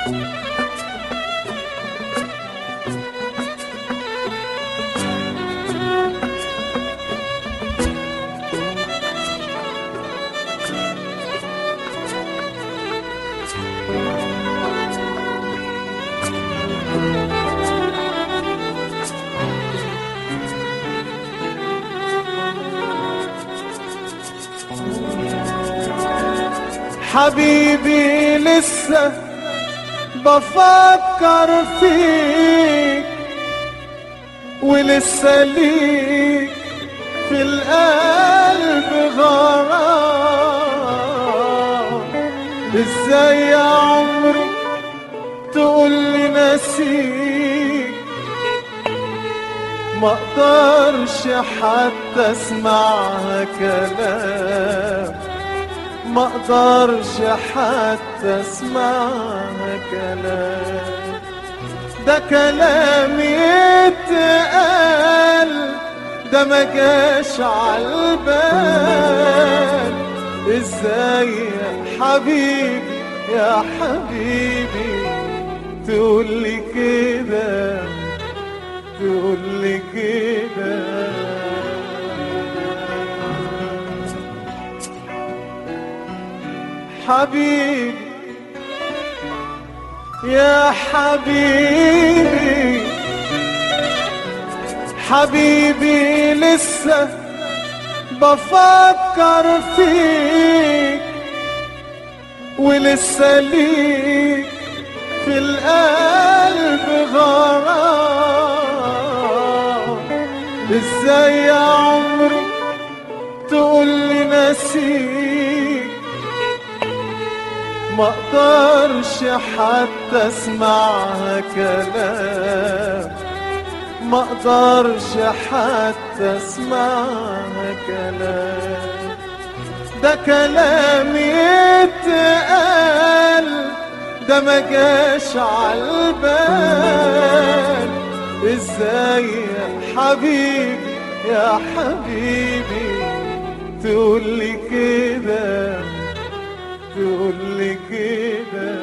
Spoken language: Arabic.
حبيبي لسه بفكر فيك، ولسه ليك في القلب غرام. ازاي يا عمري تقولي نسيك؟ ما اقدرش حتى اسمعها كلام، ما اقدرش حتى اسمعها كلام. ده كلام يتقال، ده ما جاش عالبال. ازاي يا حبيبي يا حبيبي تقولي كده، تقولي كده؟ حبيبي يا حبيبي، حبيبي لسه بفكر فيك، ولسه ليك في القلب غرام. ازاي يا عمري تقولي نسيك؟ ما اقدرش حتى اسمعها كلام، ما اقدرش حتى اسمعها كلام. ده كلام يتقال، ده ما جاش عالبال. ازاي يا حبيبي يا حبيبي تقولي كده، تقولي كده؟